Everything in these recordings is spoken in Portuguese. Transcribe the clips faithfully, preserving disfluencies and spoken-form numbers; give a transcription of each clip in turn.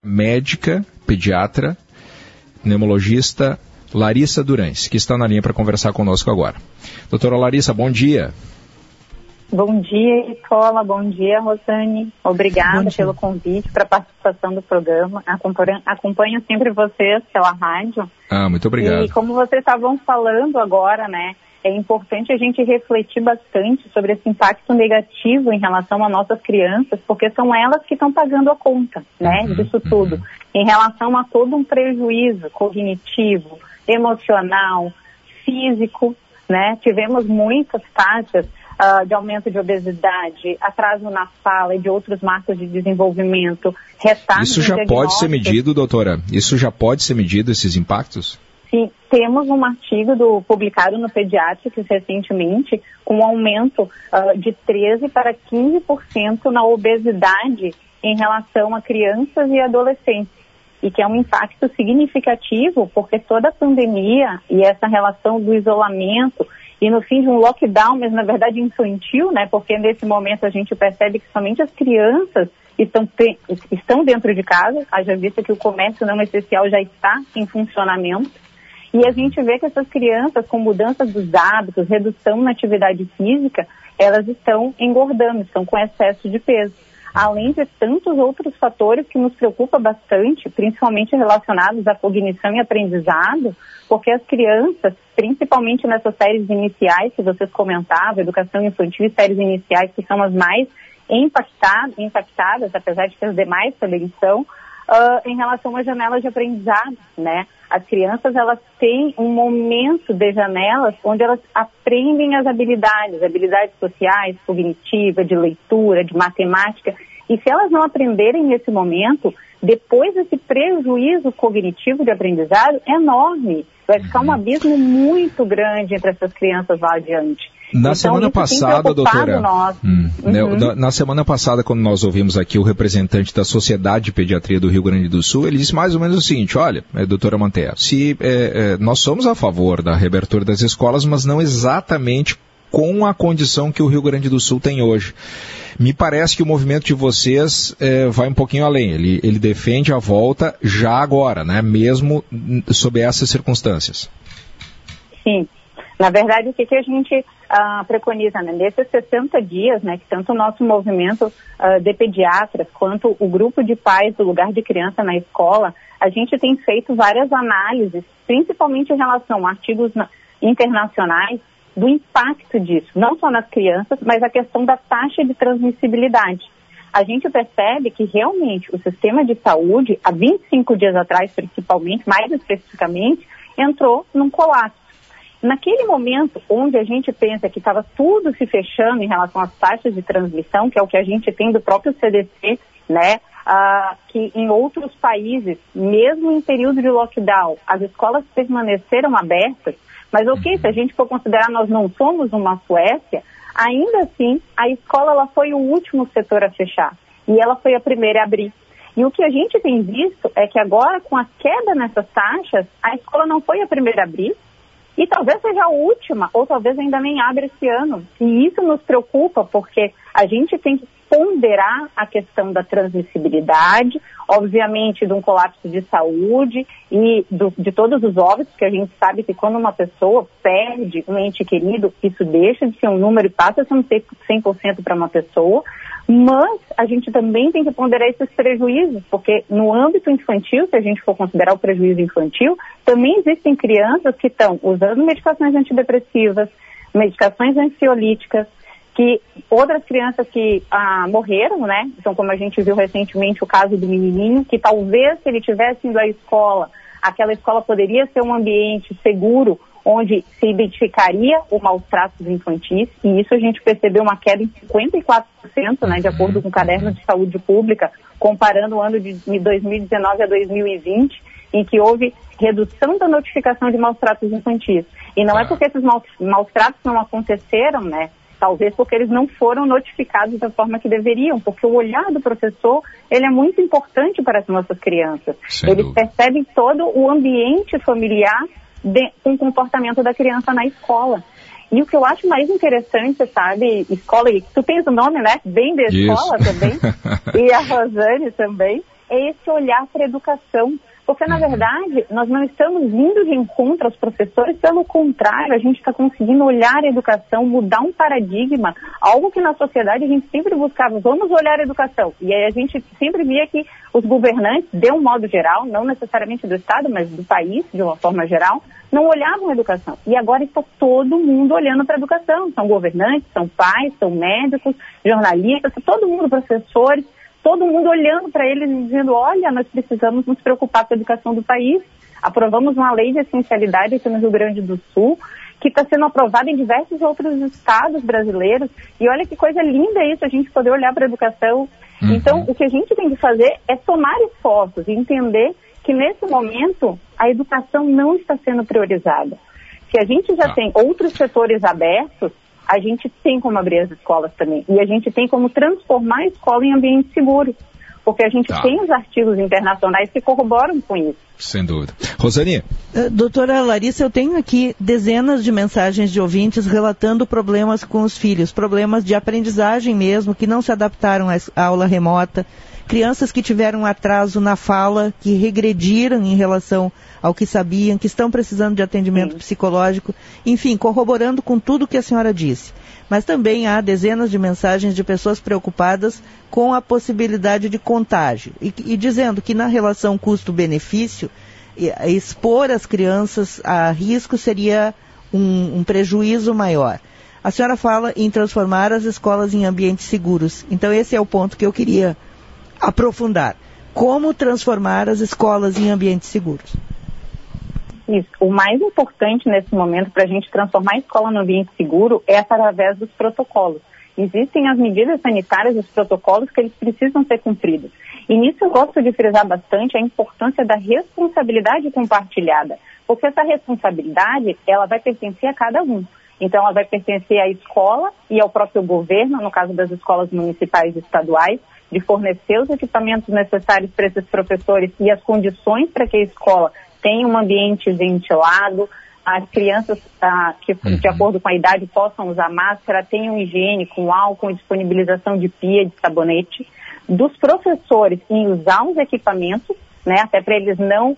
médica, pediatra, pneumologista Larissa Durães, que está na linha para conversar conosco agora. Doutora Larissa, bom dia. Bom dia, Escola. Bom dia, Rosane. Obrigada pelo convite para a participação do programa. Acompanho, acompanho sempre vocês pela rádio. Ah, muito obrigado. E como vocês estavam falando agora, né, é importante a gente refletir bastante sobre esse impacto negativo em relação às nossas crianças, porque são elas que estão pagando a conta, né, uhum, disso tudo. Uhum. Em relação a todo um prejuízo cognitivo, emocional, físico, né, tivemos muitas taxas Uh, de aumento de obesidade, atraso na fala e de outros marcos de desenvolvimento, retardos. Isso já pode ser medido, doutora? Isso já pode ser medido, esses impactos? Sim, temos um artigo do, publicado no Pediatrics recentemente, com um aumento uh, de treze para quinze por cento na obesidade em relação a crianças e adolescentes, e que é um impacto significativo, porque toda a pandemia e essa relação do isolamento e no fim de um lockdown, mas na verdade infantil, né? Porque nesse momento a gente percebe que somente as crianças estão, te, estão dentro de casa, haja vista que o comércio não essencial já está em funcionamento. E a gente vê que essas crianças, com mudanças dos hábitos, redução na atividade física, elas estão engordando, estão com excesso de peso. Além de tantos outros fatores que nos preocupam bastante, principalmente relacionados à cognição e aprendizado, porque as crianças, principalmente nessas séries iniciais que vocês comentavam, educação infantil e séries iniciais, que são as mais impactadas, impactadas apesar de que as demais também são, uh, em relação às janelas de aprendizado, né? As crianças, elas têm um momento de janelas onde elas aprendem as habilidades, habilidades sociais, cognitivas, de leitura, de matemática. E se elas não aprenderem nesse momento, depois esse prejuízo cognitivo de aprendizado é enorme. Vai ficar um abismo muito grande entre essas crianças lá adiante. Na então, semana passada, doutora, hum, uhum. na, na semana passada, quando nós ouvimos aqui o representante da Sociedade de Pediatria do Rio Grande do Sul, ele disse mais ou menos o seguinte: olha, é, doutora Mantea, se é, é, nós somos a favor da reabertura das escolas, mas não exatamente com a condição que o Rio Grande do Sul tem hoje. Me parece que o movimento de vocês é, vai um pouquinho além. Ele, ele defende a volta já agora, né? Mesmo sob essas circunstâncias. Sim. Na verdade, o que, que a gente uh, preconiza, né? Nesses sessenta dias, né, que tanto o nosso movimento uh, de pediatras quanto o grupo de pais do lugar de criança na escola, a gente tem feito várias análises, principalmente em relação a artigos na, internacionais, do impacto disso, não só nas crianças, mas a questão da taxa de transmissibilidade. A gente percebe que realmente o sistema de saúde, há vinte e cinco dias atrás principalmente, mais especificamente, entrou num colapso. Naquele momento onde a gente pensa que estava tudo se fechando em relação às taxas de transmissão, que é o que a gente tem do próprio C D C, né, ah, que em outros países, mesmo em período de lockdown, as escolas permaneceram abertas, mas ok, se a gente for considerar nós não somos uma Suécia, ainda assim a escola ela foi o último setor a fechar e ela foi a primeira a abrir. E o que a gente tem visto é que agora, com a queda nessas taxas, a escola não foi a primeira a abrir, e talvez seja a última, ou talvez ainda nem abra esse ano. E isso nos preocupa, porque a gente tem que ponderar a questão da transmissibilidade, obviamente de um colapso de saúde e do, de todos os óbitos, que a gente sabe que quando uma pessoa perde um ente querido, isso deixa de ser um número e passa a ser um cem por cento para uma pessoa, mas a gente também tem que ponderar esses prejuízos, porque no âmbito infantil, se a gente for considerar o prejuízo infantil, também existem crianças que estão usando medicações antidepressivas, medicações ansiolíticas, que outras crianças que ah, morreram, né? Então, como a gente viu recentemente o caso do menininho, que talvez se ele tivesse ido à escola, aquela escola poderia ser um ambiente seguro, onde se identificaria o maus tratos infantis, e isso a gente percebeu uma queda em cinquenta e quatro por cento, né, de acordo com o Caderno de Saúde Pública, comparando o ano de dois mil e dezenove a dois mil e vinte, em que houve redução da notificação de maus tratos infantis. E não é porque esses maus, maus tratos não aconteceram, né, talvez porque eles não foram notificados da forma que deveriam, porque o olhar do professor, ele é muito importante para as nossas crianças. Sem Eles dúvida. percebem todo o ambiente familiar de, com o comportamento da criança na escola. E o que eu acho mais interessante, sabe, escola, e tu tens o nome, né, bem da escola Isso. também, e a Rosane também, é esse olhar para a educação. Porque, na verdade, nós não estamos indo de encontro aos professores, pelo contrário, a gente está conseguindo olhar a educação, mudar um paradigma, algo que na sociedade a gente sempre buscava, vamos olhar a educação. E aí a gente sempre via que os governantes, de um modo geral, não necessariamente do Estado, mas do país, de uma forma geral, não olhavam a educação. E agora está todo mundo olhando para a educação. São governantes, são pais, são médicos, jornalistas, todo mundo, professores, todo mundo olhando para eles e dizendo, olha, nós precisamos nos preocupar com a educação do país. Aprovamos uma lei de essencialidade aqui no Rio Grande do Sul, que está sendo aprovada em diversos outros estados brasileiros. E olha que coisa linda isso, a gente poder olhar para a educação. Uhum. Então, o que a gente tem que fazer é somar esforços e entender que, nesse momento, a educação não está sendo priorizada. Se a gente já ah. tem outros setores abertos, a gente tem como abrir as escolas também. E a gente tem como transformar a escola em ambiente seguro. Porque a gente tá. tem os artigos internacionais que corroboram com isso. Sem dúvida. Rosane? Uh, doutora Larissa, eu tenho aqui dezenas de mensagens de ouvintes relatando problemas com os filhos. Problemas de aprendizagem mesmo, que não se adaptaram à aula remota. Crianças que tiveram atraso na fala, que regrediram em relação ao que sabiam, que estão precisando de atendimento Sim. psicológico, enfim, corroborando com tudo que a senhora disse. Mas também há dezenas de mensagens de pessoas preocupadas com a possibilidade de contágio e, e dizendo que na relação custo-benefício, expor as crianças a risco seria um, um prejuízo maior. A senhora fala em transformar as escolas em ambientes seguros. Então esse é o ponto que eu queria aprofundar. Como transformar as escolas em ambientes seguros? Isso. O mais importante nesse momento para a gente transformar a escola no ambiente seguro é através dos protocolos. Existem as medidas sanitárias e os protocolos que eles precisam ser cumpridos. E nisso eu gosto de frisar bastante a importância da responsabilidade compartilhada. Porque essa responsabilidade, ela vai pertencer a cada um. Então ela vai pertencer à escola e ao próprio governo, no caso das escolas municipais e estaduais, de fornecer os equipamentos necessários para esses professores e as condições para que a escola tenha um ambiente ventilado, as crianças ah, que, uhum. de acordo com a idade, possam usar máscara, tenham higiene com álcool, disponibilização de pia, de sabonete, dos professores em usar os equipamentos, né, até para eles não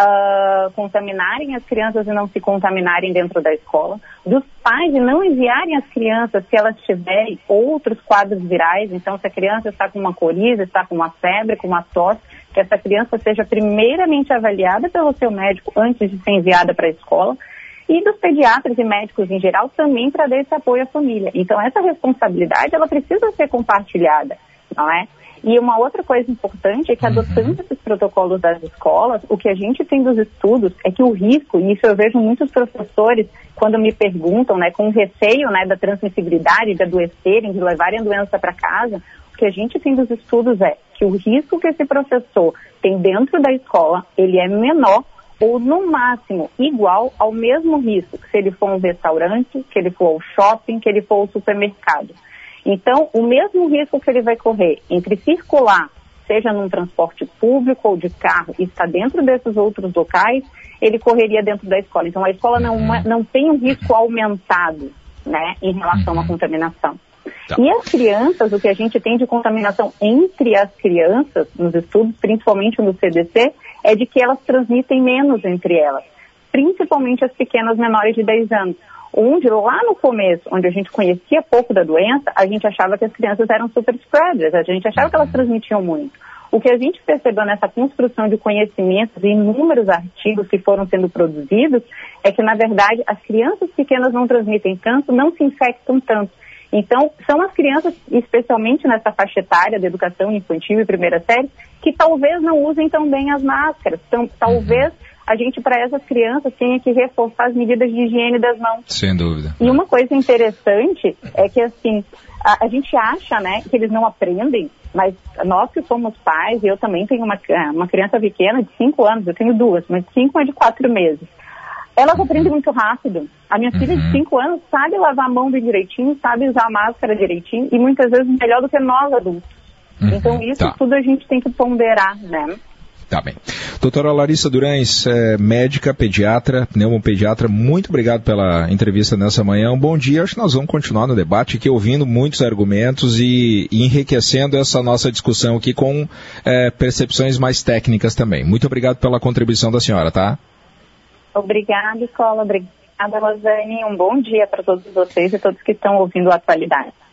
uh, contaminarem as crianças e não se contaminarem dentro da escola, dos pais e não enviarem as crianças se elas tiverem outros quadros virais. Então, se a criança está com uma coriza, está com uma febre, com uma tosse, que essa criança seja primeiramente avaliada pelo seu médico antes de ser enviada para a escola, e dos pediatras e médicos em geral também para dar esse apoio à família. Então, essa responsabilidade, ela precisa ser compartilhada, não é? E uma outra coisa importante é que, adotando esses protocolos das escolas, o que a gente tem dos estudos é que o risco, e isso eu vejo muitos professores, quando me perguntam, né, com receio, né, da transmissibilidade, de adoecerem, de levarem a doença para casa, o que a gente tem dos estudos é que o risco que esse professor tem dentro da escola, ele é menor ou, no máximo, igual ao mesmo risco se ele for um restaurante, que ele for ao shopping, que ele for ao supermercado. Então, o mesmo risco que ele vai correr entre circular, seja num transporte público ou de carro, e estar dentro desses outros locais, ele correria dentro da escola. Então, a escola não, não tem um risco aumentado, né, em relação à contaminação. Tá. E as crianças, o que a gente tem de contaminação entre as crianças, nos estudos, principalmente no C D C, é de que elas transmitem menos entre elas, principalmente as pequenas menores de dez anos. Onde lá no começo, onde a gente conhecia pouco da doença, a gente achava que as crianças eram super spreaders, a gente achava que elas transmitiam muito. O que a gente percebeu nessa construção de conhecimentos e inúmeros artigos que foram sendo produzidos é que, na verdade, as crianças pequenas não transmitem tanto, não se infectam tanto. Então, são as crianças, especialmente nessa faixa etária da educação infantil e primeira série, que talvez não usem tão bem as máscaras. Então, talvez a gente, para essas crianças, tenha que reforçar as medidas de higiene das mãos. Sem dúvida. E uma coisa interessante é que, assim, a, a gente acha, né, que eles não aprendem, mas nós que somos pais, eu também tenho uma, uma criança pequena de cinco anos, eu tenho duas, mas cinco é de quatro meses. Elas uhum. aprendem muito rápido. A minha uhum. filha de cinco anos sabe lavar a mão bem direitinho, sabe usar a máscara direitinho, e muitas vezes melhor do que nós adultos. Uhum. Então, isso tá. tudo a gente tem que ponderar, né? Tá bem. Doutora Larissa Durães, é, médica, pediatra, pneumopediatra, muito obrigado pela entrevista nessa manhã. Um bom dia. Acho que nós vamos continuar no debate aqui, ouvindo muitos argumentos e, e enriquecendo essa nossa discussão aqui com é, percepções mais técnicas também. Muito obrigado pela contribuição da senhora, tá? Obrigada, Escola. Obrigada, Rosane. Um bom dia para todos vocês e todos que estão ouvindo a Atualidade.